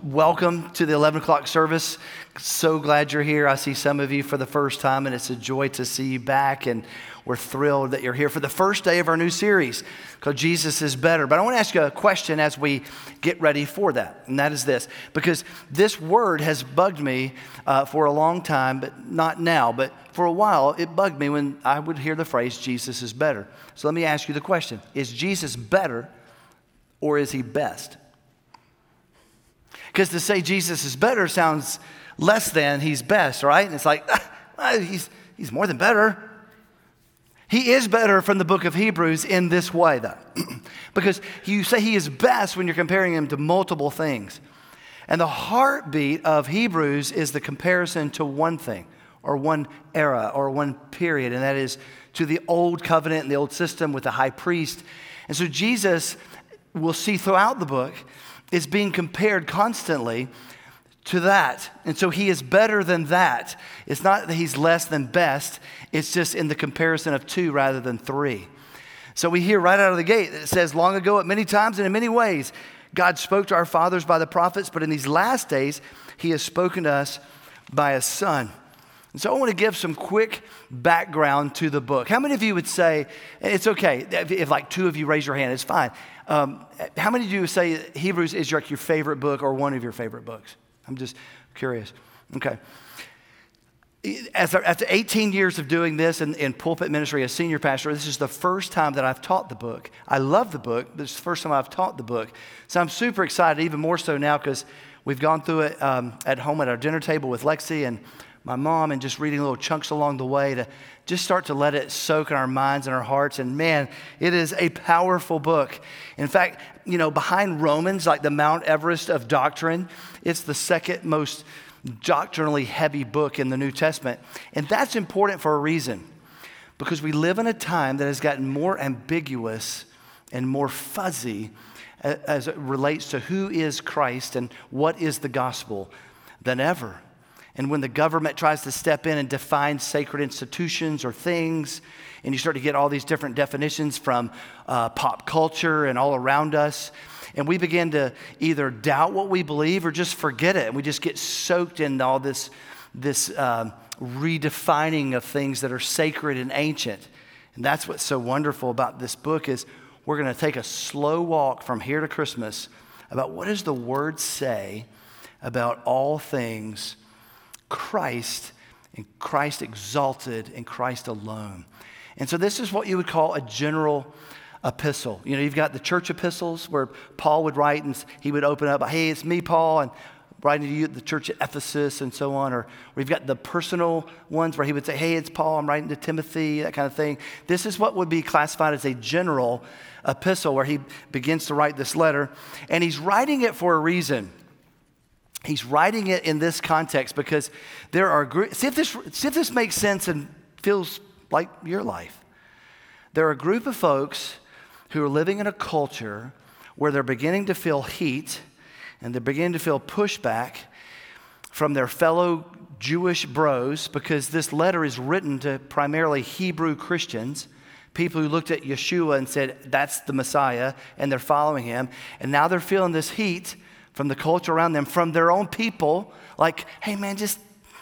welcome to the 11 o'clock service. So glad you're here. I see some of you for the first time, and it's a joy to see you back. And we're thrilled that you're here for the first day of our new series called Jesus is Better. But I want to ask you a question as we get ready for that, and that is this. Because this word has bugged me for a long time, but not now. But for a while, it bugged me when I would hear the phrase, Jesus is better. So let me ask you the question. Is Jesus better or is he best? Because to say Jesus is better sounds less than he's best, right? And it's like, he's more than better. He is better from the book of Hebrews in this way, though. Because you say he is best when you're comparing him to multiple things. And the heartbeat of Hebrews is the comparison to one thing, or one era, or one period, and that is to the old covenant and the old system with the high priest. And so Jesus, we'll see throughout the book, is being compared constantly to that. And so he is better than that. It's not that he's less than best. It's just in the comparison of two rather than three. So we hear right out of the gate, it says, long ago at many times and in many ways, God spoke to our fathers by the prophets, but in these last days, he has spoken to us by his Son. And so I want to give some quick background to the book. How many of you would say, it's okay, if like two of you raise your hand, it's fine. How many of you would say Hebrews is your favorite book or one of your favorite books? I'm just curious. Okay. After 18 years of doing this in pulpit ministry as senior pastor, this is the first time that I've taught the book. I love the book, but it's the first time I've taught the book. So I'm super excited, even more so now because we've gone through it at home at our dinner table with Lexi and my mom, and just reading little chunks along the way to just start to let it soak in our minds and our hearts. And man, it is a powerful book. In fact, you know, behind Romans, like the Mount Everest of doctrine, it's the second most doctrinally heavy book in the New Testament. And that's important for a reason, because we live in a time that has gotten more ambiguous and more fuzzy as it relates to who is Christ and what is the gospel than ever. And when the government tries to step in and define sacred institutions or things, and you start to get all these different definitions from pop culture and all around us, and we begin to either doubt what we believe or just forget it, and we just get soaked in all this redefining of things that are sacred and ancient. And that's what's so wonderful about this book is we're going to take a slow walk from here to Christmas about what does the Word say about all things Christ, and Christ exalted, and Christ alone. And so this is what you would call a general epistle. You know, you've got the church epistles where Paul would write and he would open up, hey, it's me, Paul, and writing to you at the church at Ephesus and so on. Or we've got the personal ones where he would say, hey, it's Paul, I'm writing to Timothy, that kind of thing. This is what would be classified as a general epistle where he begins to write this letter. And he's writing it for a reason. He's writing it in this context because there are see if this makes sense and feels like your life. There are a group of folks who are living in a culture where they're beginning to feel heat and they're beginning to feel pushback from their fellow Jewish bros, because this letter is written to primarily Hebrew Christians, people who looked at Yeshua and said, that's the Messiah, and they're following him. And now they're feeling this heat from the culture around them, from their own people, like, hey man, just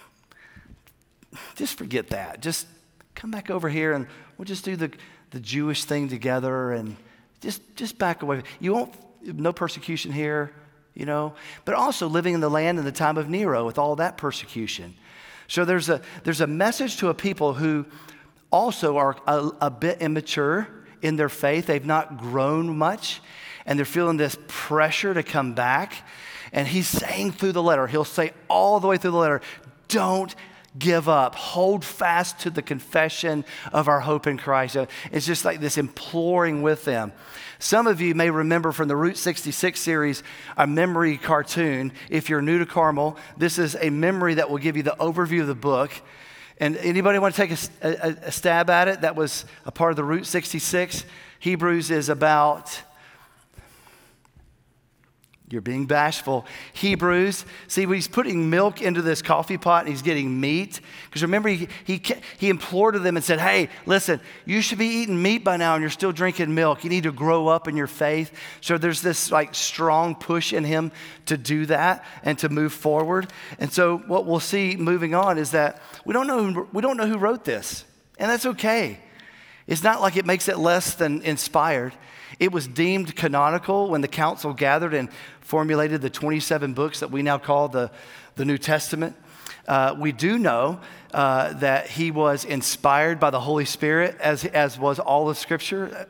forget that. Just come back over here and we'll just do the Jewish thing together and just back away. You won't, no persecution here, you know, but also living in the land in the time of Nero with all that persecution. So there's a message to a people who also are a bit immature in their faith. They've not grown much. And they're feeling this pressure to come back. And he's saying through the letter, he'll say all the way through the letter, don't give up. Hold fast to the confession of our hope in Christ. It's just like this imploring with them. Some of you may remember from the Route 66 series, a memory cartoon. If you're new to Carmel, this is a memory that will give you the overview of the book. And anybody want to take a stab at it? That was a part of the Route 66. Hebrews is about You're being bashful. Hebrews, see, he's putting milk into this coffee pot and he's getting meat. Because remember, he implored to them and said, hey, listen, you should be eating meat by now and you're still drinking milk. You need to grow up in your faith. So there's this like strong push in him to do that and to move forward. And so what we'll see moving on is that we don't know who wrote this. And that's okay. It's not like it makes it less than inspired. It was deemed canonical when the council gathered and formulated the 27 books that we now call the New Testament. We do know that he was inspired by the Holy Spirit, as was all of Scripture,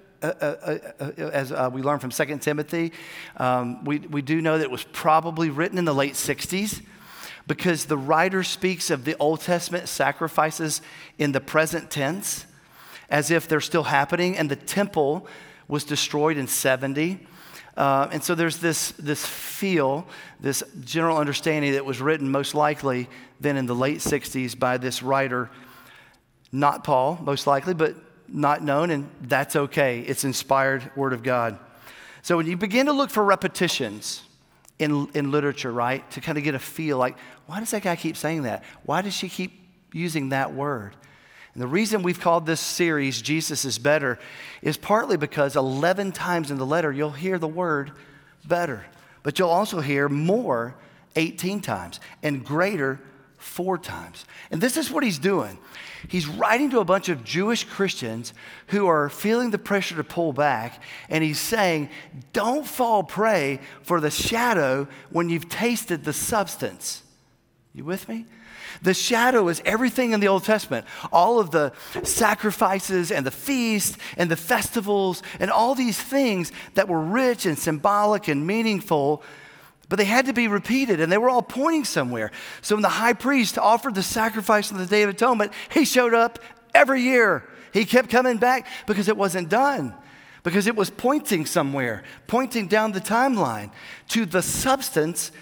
as we learn from 2 Timothy. We do know that it was probably written in the late 60s because the writer speaks of the Old Testament sacrifices in the present tense as if they're still happening, and the temple was destroyed in 70. And so there's this feel, this general understanding that was written most likely then in the late 60s by this writer, not Paul, most likely, but not known, and that's okay. It's inspired Word of God. So when you begin to look for repetitions in literature, right, to kind of get a feel like, why does that guy keep saying that? Why does she keep using that word? And the reason we've called this series, Jesus is Better, is partly because 11 times in the letter, you'll hear the word better. But you'll also hear more 18 times and greater 4 times. And this is what he's doing. He's writing to a bunch of Jewish Christians who are feeling the pressure to pull back. And he's saying, don't fall prey for the shadow when you've tasted the substance. You with me? The shadow is everything in the Old Testament. All of the sacrifices and the feasts and the festivals and all these things that were rich and symbolic and meaningful, but they had to be repeated and they were all pointing somewhere. So when the high priest offered the sacrifice on the Day of Atonement, he showed up every year. He kept coming back because it wasn't done, because it was pointing somewhere, pointing down the timeline to the substance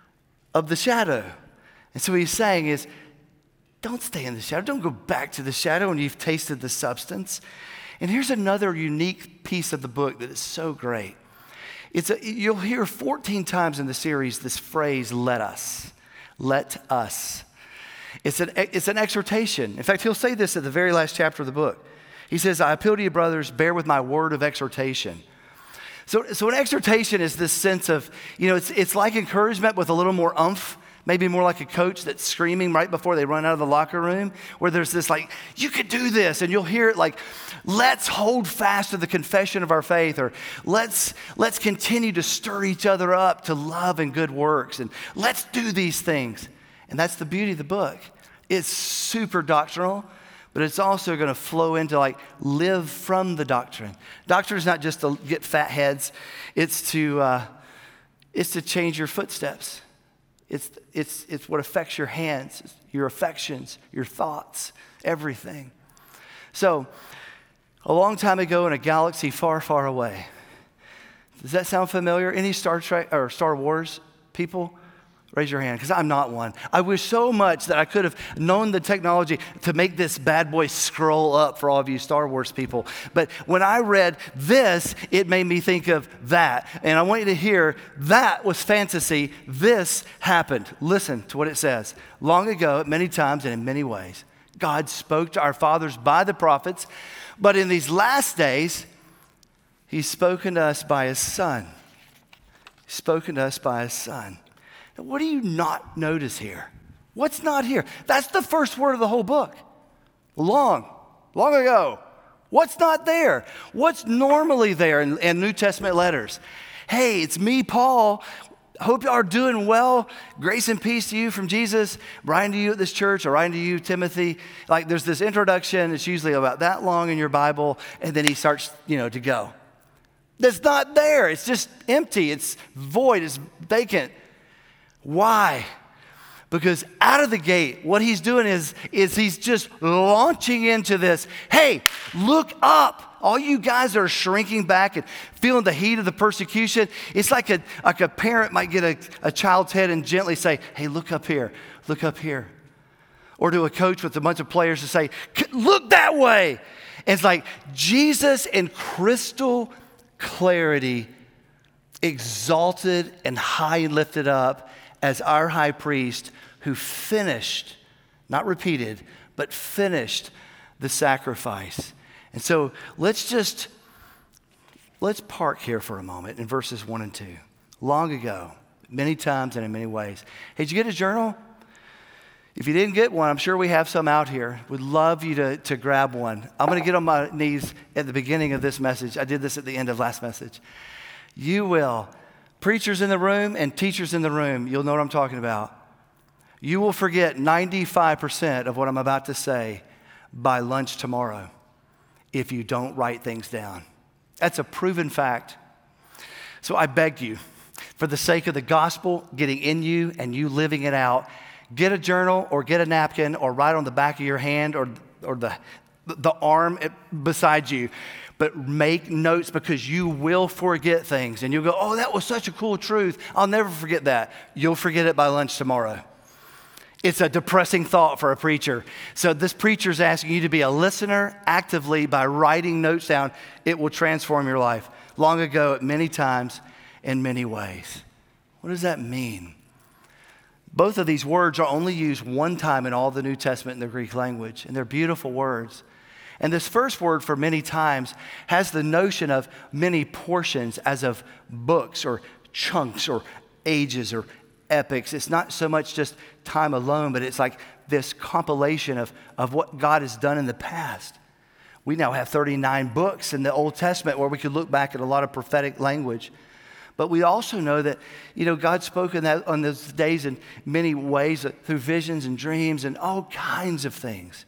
of the shadow. And so what he's saying is, don't stay in the shadow. Don't go back to the shadow when you've tasted the substance. And here's another unique piece of the book that is so great. You'll hear 14 times in the series this phrase, let us. Let us. It's an exhortation. In fact, he'll say this at the very last chapter of the book. He says, I appeal to you, brothers, bear with my word of exhortation. So an exhortation is this sense of, it's like encouragement with a little more oomph. Maybe more like a coach that's screaming right before they run out of the locker room, where there's this like, you could do this. And you'll hear it like, let's hold fast to the confession of our faith, or let's continue to stir each other up to love and good works. And let's do these things. And that's the beauty of the book. It's super doctrinal, but it's also going to flow into like live from the doctrine. Doctrine is not just to get fat heads. It's to change your footsteps. It's what affects your hands, your affections, your thoughts, everything. So, a long time ago in a galaxy far, far away. Does that sound familiar? Any Star Trek or Star Wars people? Raise your hand, because I'm not one. I wish so much that I could have known the technology to make this bad boy scroll up for all of you Star Wars people. But when I read this, it made me think of that. And I want you to hear, that was fantasy. This happened. Listen to what it says. Long ago, at many times and in many ways, God spoke to our fathers by the prophets. But in these last days, he's spoken to us by his Son. He's spoken to us by his Son. Now, what do you not notice here? What's not here? That's the first word of the whole book. Long ago. What's not there? What's normally there in New Testament letters? Hey, it's me, Paul. Hope you are doing well. Grace and peace to you from Jesus. Writing to you at this church, or writing to you, Timothy. Like there's this introduction. It's usually about that long in your Bible. And then he starts, to go. That's not there. It's just empty. It's void. It's vacant. Why? Because out of the gate, what he's doing is he's just launching into this. Hey, look up. All you guys are shrinking back and feeling the heat of the persecution. It's like a parent might get a child's head and gently say, hey, look up here, look up here. Or to a coach with a bunch of players to say, look that way. And it's like Jesus in crystal clarity exalted and high and lifted up as our high priest who finished, not repeated, but finished the sacrifice. And so let's park here for a moment in verses 1 and 2. Long ago, many times and in many ways. Hey, did you get a journal? If you didn't get one, I'm sure we have some out here. We'd love you to grab one. I'm going to get on my knees at the beginning of this message. I did this at the end of last message. You will. Preachers in the room and teachers in the room, you'll know what I'm talking about. You will forget 95% of what I'm about to say by lunch tomorrow if you don't write things down. That's a proven fact. So I beg you, for the sake of the gospel getting in you and you living it out, get a journal or get a napkin or write on the back of your hand or the arm beside you. But make notes because you will forget things. And you'll go, oh, that was such a cool truth. I'll never forget that. You'll forget it by lunch tomorrow. It's a depressing thought for a preacher. So this preacher's asking you to be a listener actively by writing notes down. It will transform your life. Long ago, many times, in many ways. What does that mean? Both of these words are only used one time in all the New Testament in the Greek language, and they're beautiful words. And this first word for many times has the notion of many portions as of books or chunks or ages or epics. It's not so much just time alone, but it's like this compilation of what God has done in the past. We now have 39 books in the Old Testament where we could look back at a lot of prophetic language. But we also know that, God spoke on those days in many ways through visions and dreams and all kinds of things,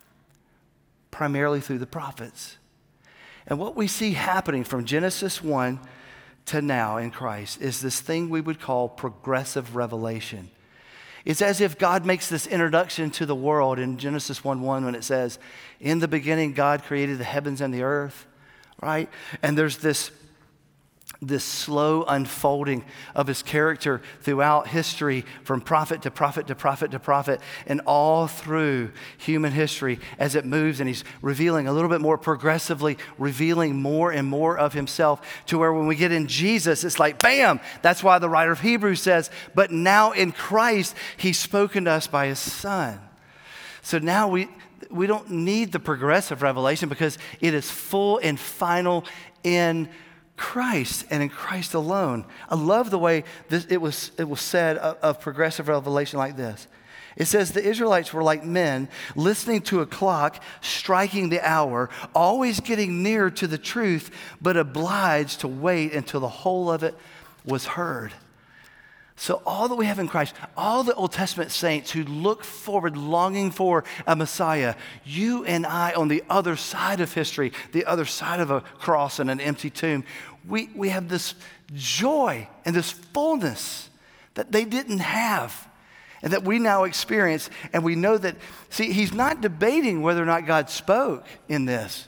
primarily through the prophets. And what we see happening from Genesis 1 to now in Christ is this thing we would call progressive revelation. It's as if God makes this introduction to the world in Genesis 1:1 when it says, in the beginning God created the heavens and the earth, right? And there's this slow unfolding of his character throughout history from prophet to prophet to prophet to prophet and all through human history as it moves, and he's revealing a little bit more progressively, revealing more and more of himself to where when we get in Jesus, it's like, bam! That's why the writer of Hebrews says, but now in Christ, he's spoken to us by his Son. So now we don't need the progressive revelation because it is full and final in Christ and in Christ alone. I love the way it was said of progressive revelation like this. It says the Israelites were like men listening to a clock striking the hour, always getting nearer to the truth, but obliged to wait until the whole of it was heard. So all that we have in Christ, all the Old Testament saints who look forward, longing for a Messiah, you and I on the other side of history, the other side of a cross and an empty tomb, we have this joy and this fullness that they didn't have and that we now experience. And we know that, see, he's not debating whether or not God spoke in this.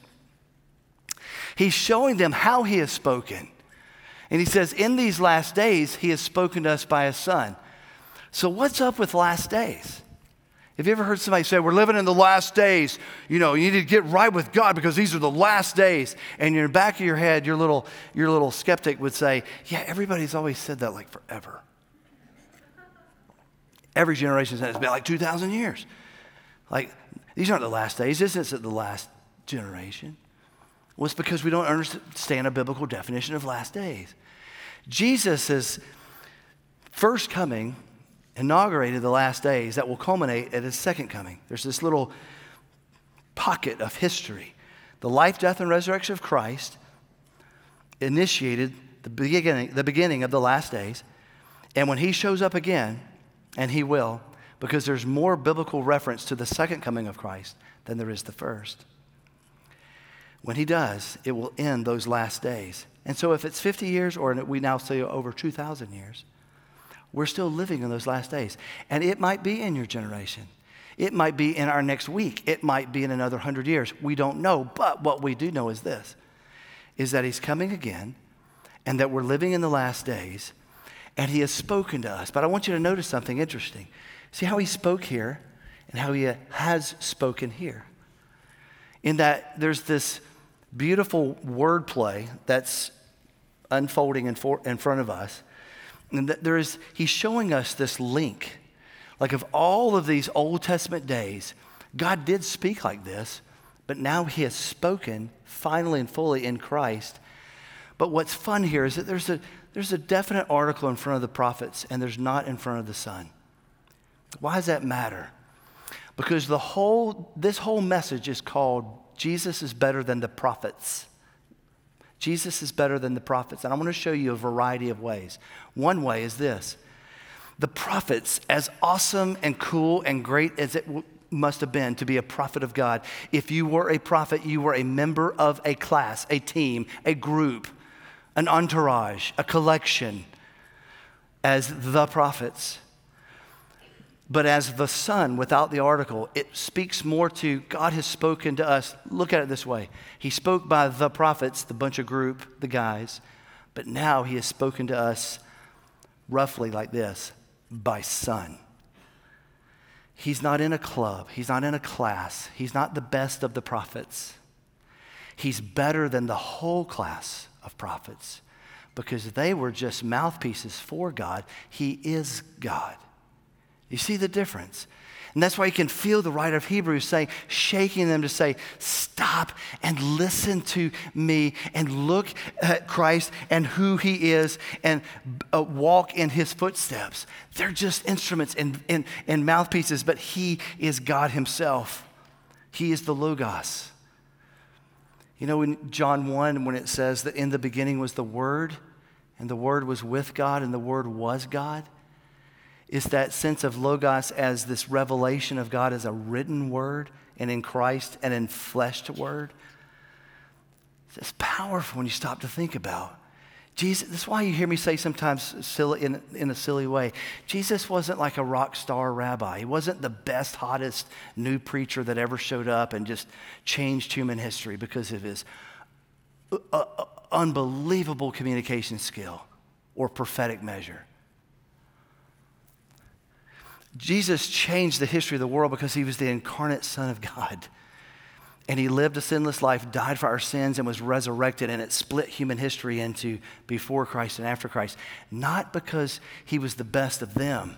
He's showing them how he has spoken. And he says, in these last days, he has spoken to us by his Son. So what's up with last days? Have you ever heard somebody say, we're living in the last days. You need to get right with God because these are the last days. And in the back of your head, your little skeptic would say, yeah, everybody's always said that like forever. Every generation says it's been like 2,000 years. Like, these aren't the last days. This isn't the last generation. Well, it's because we don't understand a biblical definition of last days. Jesus' first coming inaugurated the last days that will culminate at his second coming. There's this little pocket of history. The life, death, and resurrection of Christ initiated the beginning of the last days. And when he shows up again, and he will, because there's more biblical reference to the second coming of Christ than there is the first. When he does, it will end those last days. And so if it's 50 years, or we now say over 2,000 years, we're still living in those last days. And it might be in your generation. It might be in our next week. It might be in another 100 years. We don't know. But what we do know is this, is that he's coming again and that we're living in the last days and he has spoken to us. But I want you to notice something interesting. See how he spoke here and how he has spoken here. In that there's this beautiful wordplay that's unfolding in front of us. And he's showing us this link. Like of all of these Old Testament days, God did speak like this, but now he has spoken finally and fully in Christ. But what's fun here is that there's a definite article in front of the prophets and there's not in front of the Son. Why does that matter? Because this whole message is called Jesus is better than the prophets. Jesus is better than the prophets. And I want to show you a variety of ways. One way is this. The prophets, as awesome and cool and great as it must have been to be a prophet of God, if you were a prophet, you were a member of a class, a team, a group, an entourage, a collection as the prophets. But as the Son, without the article, it speaks more to God has spoken to us. Look at it this way. He spoke by the prophets, the bunch of group, the guys. But now he has spoken to us roughly like this, by Son. He's not in a club. He's not in a class. He's not the best of the prophets. He's better than the whole class of prophets because they were just mouthpieces for God. He is God. You see the difference? And that's why you can feel the writer of Hebrews saying, shaking them to say, stop and listen to me and look at Christ and who he is and walk in his footsteps. They're just instruments and mouthpieces, but he is God himself. He is the Logos. You know, in John 1, when it says that in the beginning was the Word, and the Word was with God, and the Word was God, is that sense of Logos as this revelation of God as a written word and in Christ and in fleshed word. It's powerful when you stop to think about. Jesus, that's why you hear me say sometimes silly, in a silly way, Jesus wasn't like a rock star rabbi. He wasn't the best, hottest new preacher that ever showed up and just changed human history because of his unbelievable communication skill or prophetic measure. Jesus changed the history of the world because he was the incarnate Son of God. And he lived a sinless life, died for our sins, and was resurrected, and it split human history into before Christ and after Christ. Not because he was the best of them,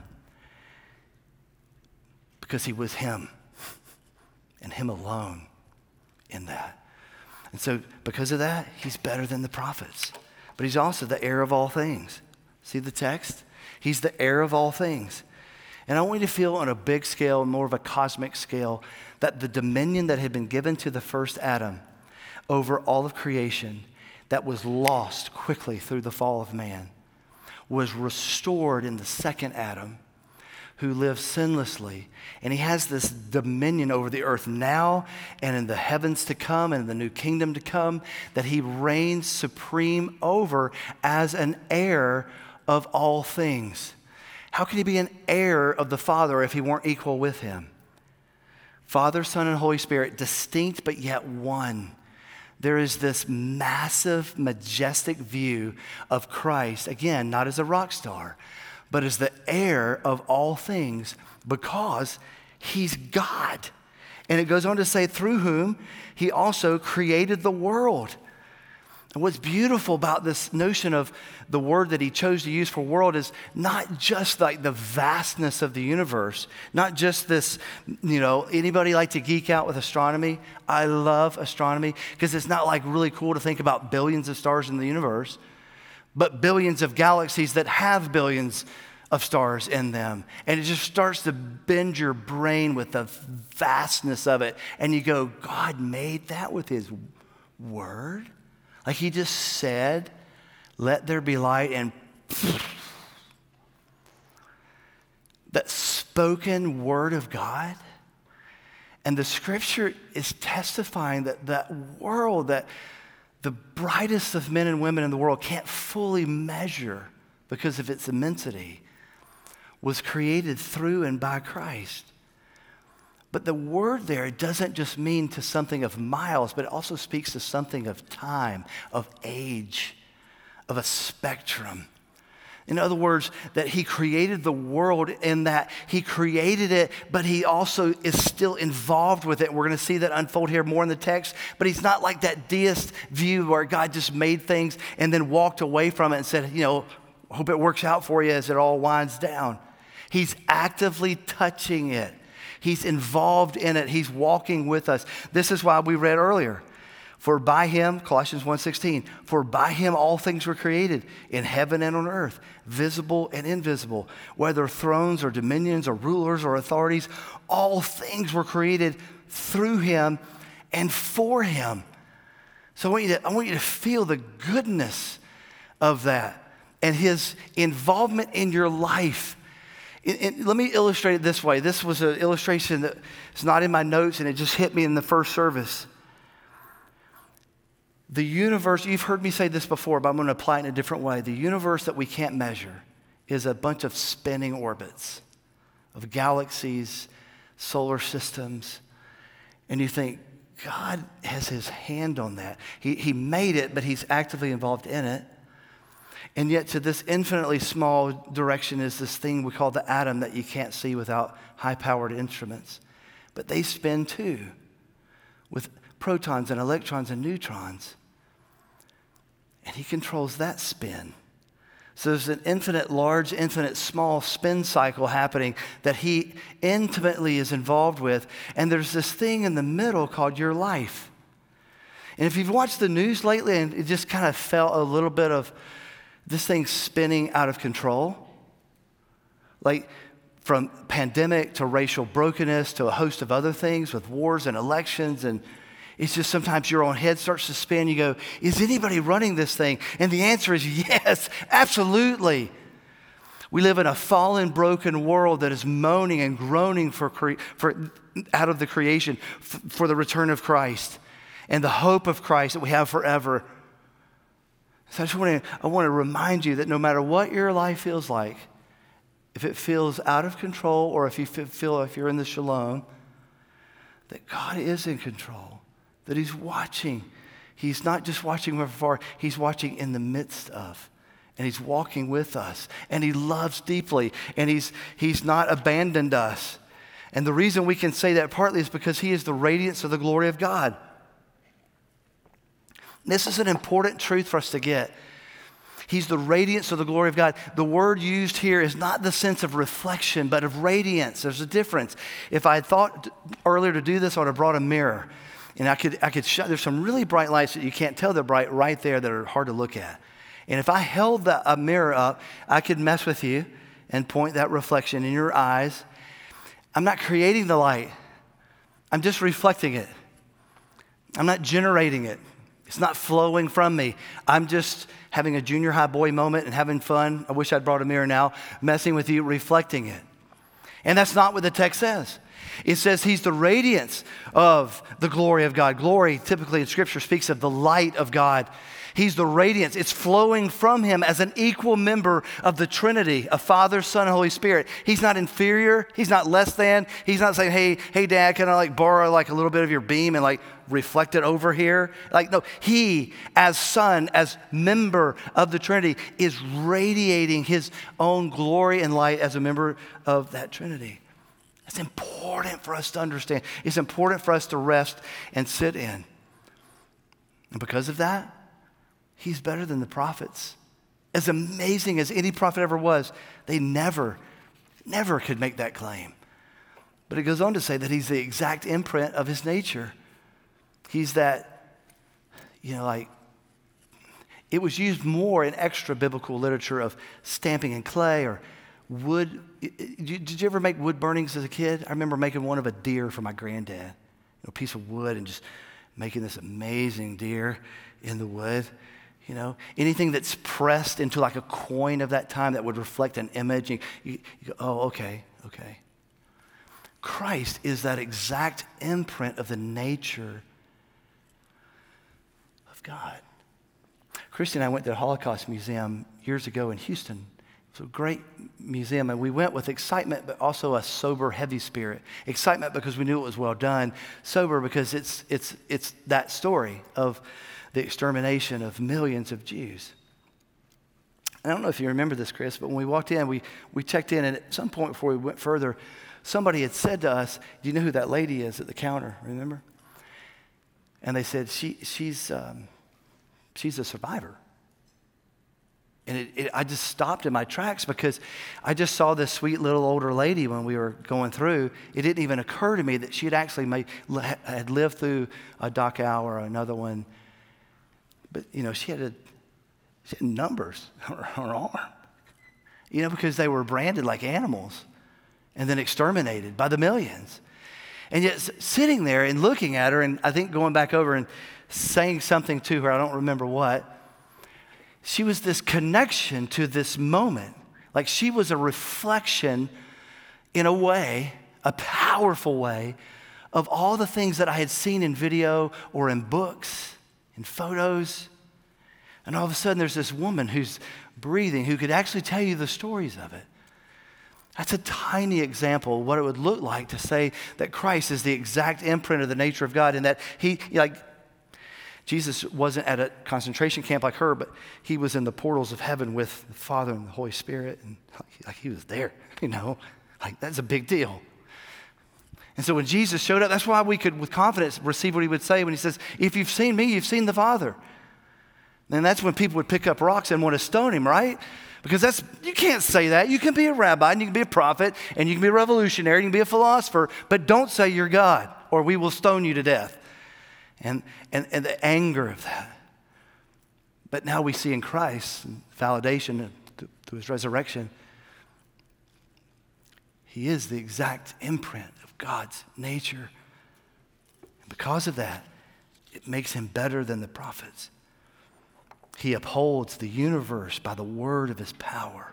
because he was him and him alone in that. And so because of that, he's better than the prophets. But he's also the heir of all things. See the text? He's the heir of all things. And I want you to feel on a big scale, more of a cosmic scale, that the dominion that had been given to the first Adam over all of creation that was lost quickly through the fall of man was restored in the second Adam who lives sinlessly. And he has this dominion over the earth now and in the heavens to come and in the new kingdom to come that he reigns supreme over as an heir of all things. How can he be an heir of the Father if he weren't equal with him? Father, Son, and Holy Spirit, distinct but yet one. There is this massive, majestic view of Christ, again, not as a rock star, but as the heir of all things because he's God. And it goes on to say, through whom he also created the world. And what's beautiful about this notion of the word that he chose to use for world is not just like the vastness of the universe, not just this, anybody like to geek out with astronomy? I love astronomy because it's not like really cool to think about billions of stars in the universe, but billions of galaxies that have billions of stars in them. And it just starts to bend your brain with the vastness of it. And you go, God made that with his word? Like he just said, let there be light, and that spoken word of God. And the scripture is testifying that that world, that the brightest of men and women in the world can't fully measure because of its immensity, was created through and by Christ. But the word there doesn't just mean to something of miles, but it also speaks to something of time, of age, of a spectrum. In other words, that he created the world in that he created it, but he also is still involved with it. We're going to see that unfold here more in the text, but he's not like that deist view where God just made things and then walked away from it and said, hope it works out for you as it all winds down. He's actively touching it. He's involved in it. He's walking with us. This is why we read earlier. For by him, Colossians 1:16, for by him all things were created in heaven and on earth, visible and invisible, whether thrones or dominions or rulers or authorities, all things were created through him and for him. So I want you to feel the goodness of that and his involvement in your life. Let me illustrate it this way. This was an illustration that is not in my notes, and it just hit me in the first service. The universe, you've heard me say this before, but I'm going to apply it in a different way. The universe that we can't measure is a bunch of spinning orbits of galaxies, solar systems. And you think, God has his hand on that. He made it, but he's actively involved in it. And yet to this infinitely small direction is this thing we call the atom that you can't see without high-powered instruments. But they spin too, with protons and electrons and neutrons. And he controls that spin. So there's an infinite large, infinite small spin cycle happening that he intimately is involved with. And there's this thing in the middle called your life. And if you've watched the news lately and it just kind of felt a little bit of this thing spinning out of control, like from pandemic to racial brokenness to a host of other things with wars and elections, and it's just sometimes your own head starts to spin. You go, is anybody running this thing? And the answer is yes, absolutely. We live in a fallen, broken world that is moaning and groaning for out of the creation for the return of Christ and the hope of Christ that we have forever. So I want to remind you that no matter what your life feels like, if it feels out of control or if you feel if you're in the shalom, that God is in control, that he's watching. He's not just watching from afar, he's watching in the midst of. And he's walking with us. And he loves deeply. And he's not abandoned us. And the reason we can say that partly is because he is the radiance of the glory of God. This is an important truth for us to get. He's the radiance of the glory of God. The word used here is not the sense of reflection, but of radiance. There's a difference. If I had thought earlier to do this, I would have brought a mirror. And I could show, there's some really bright lights that you can't tell they're bright right there that are hard to look at. And if I held a mirror up, I could mess with you and point that reflection in your eyes. I'm not creating the light. I'm just reflecting it. I'm not generating it. It's not flowing from me. I'm just having a junior high boy moment and having fun. I wish I'd brought a mirror now, messing with you, reflecting it. And that's not what the text says. It says he's the radiance of the glory of God. Glory, typically in Scripture, speaks of the light of God. He's the radiance. It's flowing from him as an equal member of the Trinity, of Father, Son, and Holy Spirit. He's not inferior. He's not less than. He's not saying, hey, Dad, can I borrow a little bit of your beam and reflect it over here? No, he, as Son, as member of the Trinity, is radiating his own glory and light as a member of that Trinity. It's important for us to understand. It's important for us to rest and sit in. And because of that, he's better than the prophets. As amazing as any prophet ever was, they never could make that claim. But it goes on to say that he's the exact imprint of his nature. He's that, it was used more in extra biblical literature of stamping in clay or wood. Did you ever make wood burnings as a kid? I remember making one of a deer for my granddad. A piece of wood and just making this amazing deer in the wood. Anything that's pressed into a coin of that time that would reflect an image. You go, oh, okay. Christ is that exact imprint of the nature of God. Christy and I went to the Holocaust Museum years ago in Houston. It's a great museum, and we went with excitement, but also a sober, heavy spirit. Excitement because we knew it was well done. Sober because it's that story of the extermination of millions of Jews. I don't know if you remember this, Chris, but when we walked in, we checked in, and at some point before we went further, somebody had said to us, do you know who that lady is at the counter, remember? And they said, she's a survivor. And I just stopped in my tracks because I just saw this sweet little older lady when we were going through. It didn't even occur to me that she had actually had lived through a Dachau or another one. But, she had numbers on her arm, because they were branded like animals and then exterminated by the millions. And yet sitting there and looking at her, and I think going back over and saying something to her, I don't remember what, she was this connection to this moment. Like she was a reflection in a way, a powerful way, of all the things that I had seen in video or in books, in photos. And all of a sudden there's this woman who's breathing, who could actually tell you the stories of it. That's a tiny example of what it would look like to say that Christ is the exact imprint of the nature of God, and that Jesus wasn't at a concentration camp like her, but he was in the portals of heaven with the Father and the Holy Spirit, and he was there, that's a big deal. And so when Jesus showed up, that's why we could with confidence receive what he would say when he says, if you've seen me, you've seen the Father. And that's when people would pick up rocks and want to stone him, right? Because you can't say that. You can be a rabbi, and you can be a prophet, and you can be a revolutionary, and you can be a philosopher, but don't say you're God, or we will stone you to death. And the anger of that. But now we see in Christ, validation through his resurrection, he is the exact imprint of God's nature. And because of that, it makes him better than the prophets. He upholds the universe by the word of his power.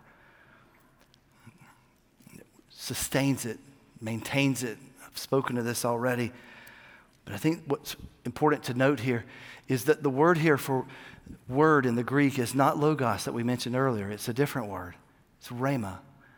Sustains it, maintains it. I've spoken to this already. But I think what's important to note here is that the word here for word in the Greek is not logos that we mentioned earlier. It's a different word. It's rhema.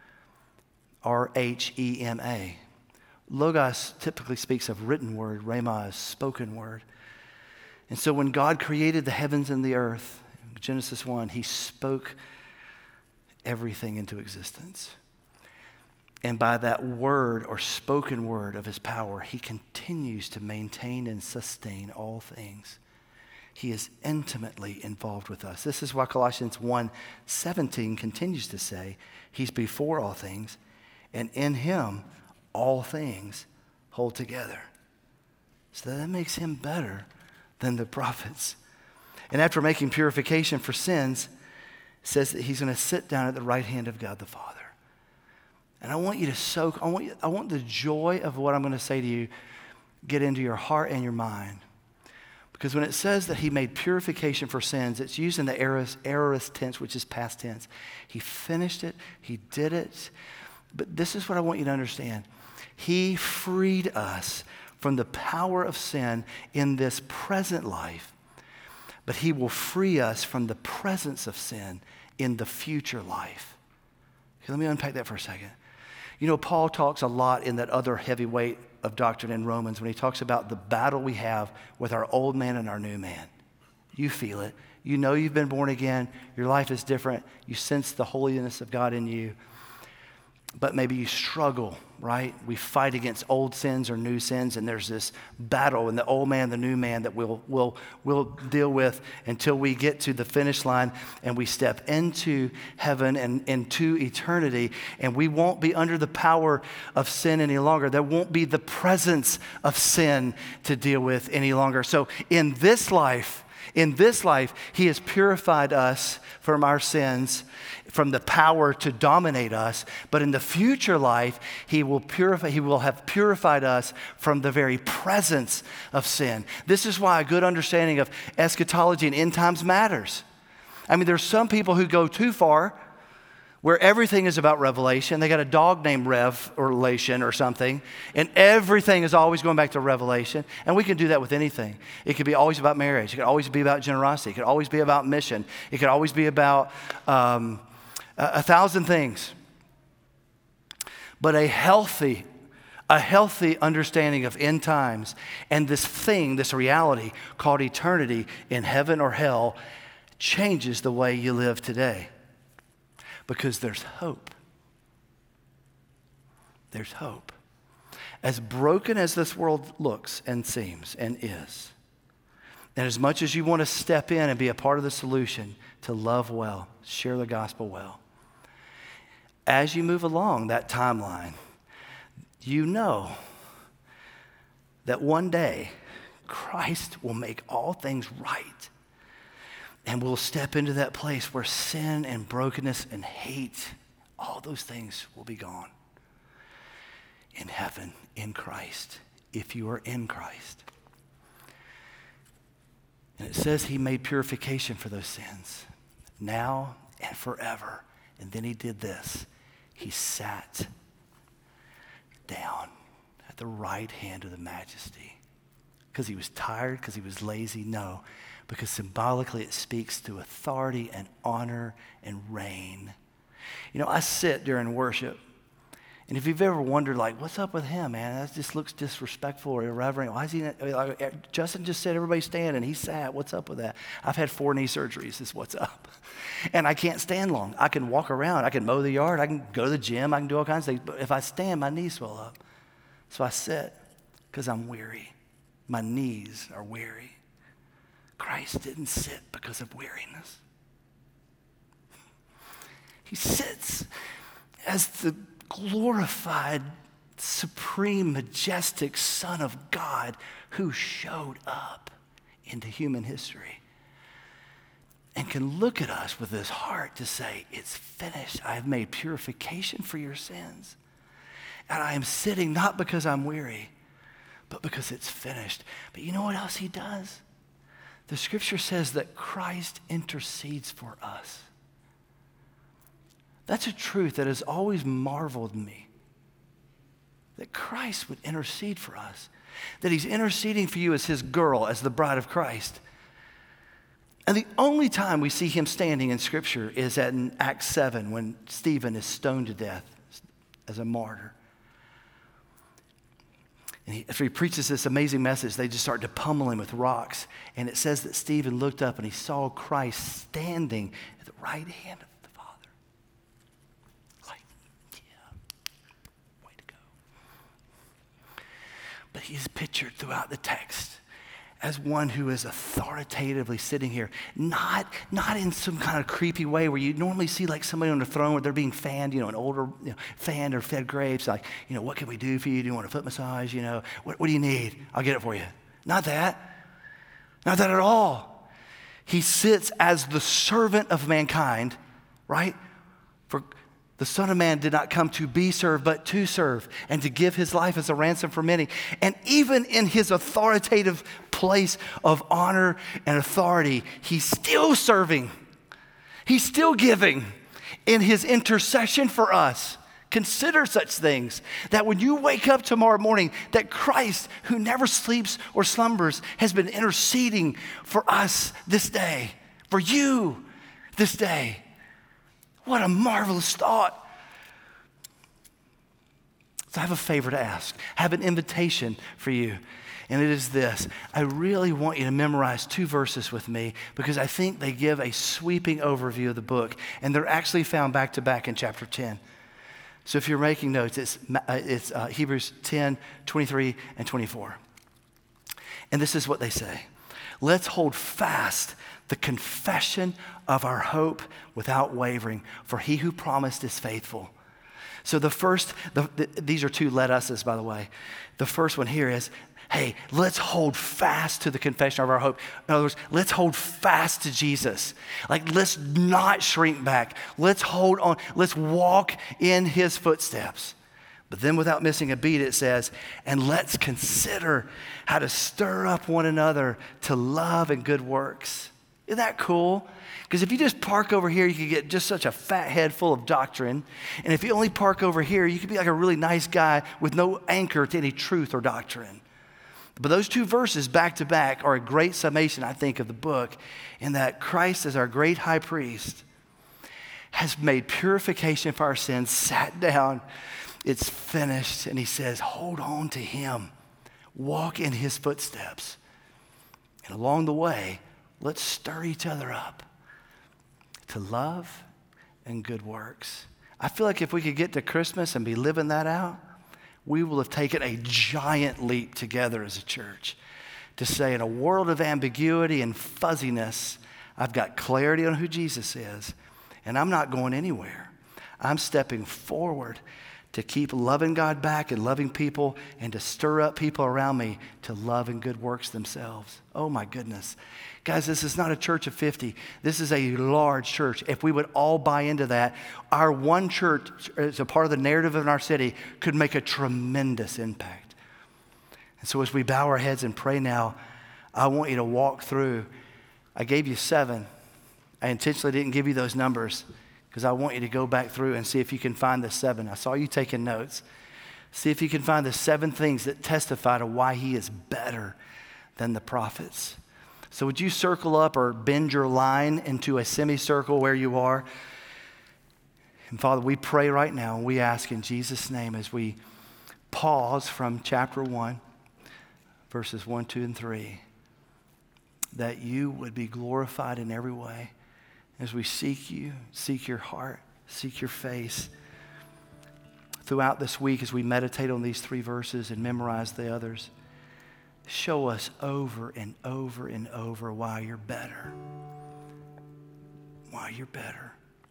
R-H-E-M-A. Logos typically speaks of written word. Rhema is spoken word. And so when God created the heavens and the earth, in Genesis 1, he spoke everything into existence. And by that word or spoken word of his power, he continues to maintain and sustain all things. He is intimately involved with us. This is why Colossians 1:17 continues to say, he's before all things, and in him all things hold together. So that makes him better than the prophets. And after making purification for sins, it says that he's going to sit down at the right hand of God the Father. And I want you to soak, I want the joy of what I'm going to say to you get into your heart and your mind. Because when it says that he made purification for sins, it's used in the aorist tense, which is past tense. He finished it. He did it. But this is what I want you to understand. He freed us from the power of sin in this present life. But he will free us from the presence of sin in the future life. Okay, let me unpack that for a second. Paul talks a lot in that other heavyweight of doctrine in Romans when he talks about the battle we have with our old man and our new man. You feel it. You know you've been born again. Your life is different. You sense the holiness of God in you. But maybe you struggle, right? We fight against old sins or new sins, and there's this battle in the old man, the new man that we'll deal with until we get to the finish line and we step into heaven and into eternity, and we won't be under the power of sin any longer. There won't be the presence of sin to deal with any longer. So in this life, he has purified us from our sins, from the power to dominate us. But in the future life, he will have purified us from the very presence of sin. This is why a good understanding of eschatology and end times matters. I mean, there's some people who go too far, where everything is about Revelation. They got a dog named Revelation or something, and everything is always going back to Revelation. And we can do that with anything. It could be always about marriage. It could always be about generosity. It could always be about mission. It could always be about 1,000 things. But a healthy understanding of end times and this reality called eternity in heaven or hell changes the way you live today. Because there's hope. There's hope. As broken as this world looks and seems and is, and as much as you want to step in and be a part of the solution, to love well, share the gospel well, as you move along that timeline, you know that one day Christ will make all things right, and we'll step into that place where sin and brokenness and hate, all those things will be gone. In heaven, in Christ, if you are in Christ. And it says he made purification for those sins, now and forever. And then he did this. He sat down at the right hand of the majesty. Because he was tired, because he was lazy? No, because symbolically it speaks to authority and honor and reign. You know, I sit during worship, and if you've ever wondered, like, what's up with him, man? That just looks disrespectful or irreverent. Why is he not, like, Justin just said everybody stand, and he sat. What's up with that? I've had 4 knee surgeries, is what's up. And I can't stand long. I can walk around. I can mow the yard. I can go to the gym. I can do all kinds of things. But if I stand, my knees swell up. So I sit because I'm weary. My knees are weary. Christ didn't sit because of weariness. He sits as the glorified, supreme, majestic Son of God who showed up into human history and can look at us with his heart to say, it's finished. I have made purification for your sins. And I am sitting not because I'm weary, but because it's finished. But you know what else he does? The scripture says that Christ intercedes for us. That's a truth that has always marveled me. That Christ would intercede for us. That he's interceding for you as his girl, as the bride of Christ. And the only time we see him standing in Scripture is in Acts 7 when Stephen is stoned to death as a martyr. And after he preaches this amazing message, they just start to pummel him with rocks. And it says that Stephen looked up and he saw Christ standing at the right hand of the Father. Like, yeah, way to go. But he's pictured throughout the text as one who is authoritatively sitting here, not in some kind of creepy way where you normally see like somebody on the throne where they're being fanned, an older, fanned or fed grapes, like, what can we do for you? Do you want a foot massage? What do you need? I'll get it for you. Not that at all. He sits as the servant of mankind, right? For the Son of Man did not come to be served, but to serve and to give his life as a ransom for many. And even in his authoritative place of honor and authority, he's still serving. He's still giving in his intercession for us. Consider such things, that when you wake up tomorrow morning, that Christ, who never sleeps or slumbers, has been interceding for us this day, for you this day. What a marvelous thought. So I have a favor to ask. I have an invitation for you. And it is this. I really want you to memorize 2 verses with me because I think they give a sweeping overview of the book. And they're actually found back to back in chapter 10. So if you're making notes, it's Hebrews 10, 23, and 24. And this is what they say. Let's hold fast the confession of our hope without wavering, for he who promised is faithful. So these are 2 let us's, by the way. The first one here is, hey, let's hold fast to the confession of our hope. In other words, let's hold fast to Jesus. Like, let's not shrink back. Let's hold on. Let's walk in his footsteps. But then without missing a beat, it says, and let's consider how to stir up one another to love and good works. Isn't that cool? Because if you just park over here, you could get just such a fat head full of doctrine. And if you only park over here, you could be like a really nice guy with no anchor to any truth or doctrine. But those 2 verses back to back are a great summation, I think, of the book, in that Christ, as our great high priest, has made purification for our sins, sat down, it's finished, and he says, hold on to him. Walk in his footsteps. And along the way, let's stir each other up to love and good works. I feel like if we could get to Christmas and be living that out, we will have taken a giant leap together as a church to say, in a world of ambiguity and fuzziness, I've got clarity on who Jesus is, and I'm not going anywhere. I'm stepping forward to keep loving God back and loving people and to stir up people around me to love and good works themselves. Oh my goodness. Guys, this is not a church of 50. This is a large church. If we would all buy into that, our one church as a part of the narrative of our city could make a tremendous impact. And so as we bow our heads and pray now, I want you to walk through. I gave you 7. I intentionally didn't give you those numbers because I want you to go back through and see if you can find the 7. I saw you taking notes. See if you can find the 7 things that testify to why he is better than the prophets. So would you circle up or bend your line into a semicircle where you are? And Father, we pray right now and we ask in Jesus' name as we pause from chapter 1, verses 1, 2, and 3, that you would be glorified in every way. As we seek you, seek your heart, seek your face. Throughout this week, as we meditate on these 3 verses and memorize the others, show us over and over and over why you're better. Why you're better.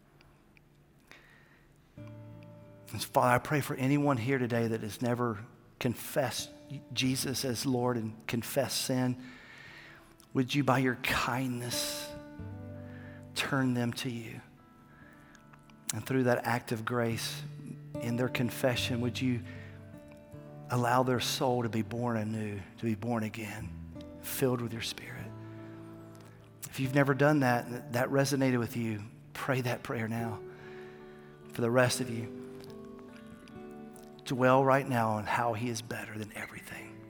And Father, I pray for anyone here today that has never confessed Jesus as Lord and confessed sin. Would you, by your kindness, turn them to you? And through that act of grace in their confession, would you allow their soul to be born anew, to be born again, filled with your Spirit? If you've never done that, that resonated with you, pray that prayer now. For the rest of you, dwell right now on how he is better than everything.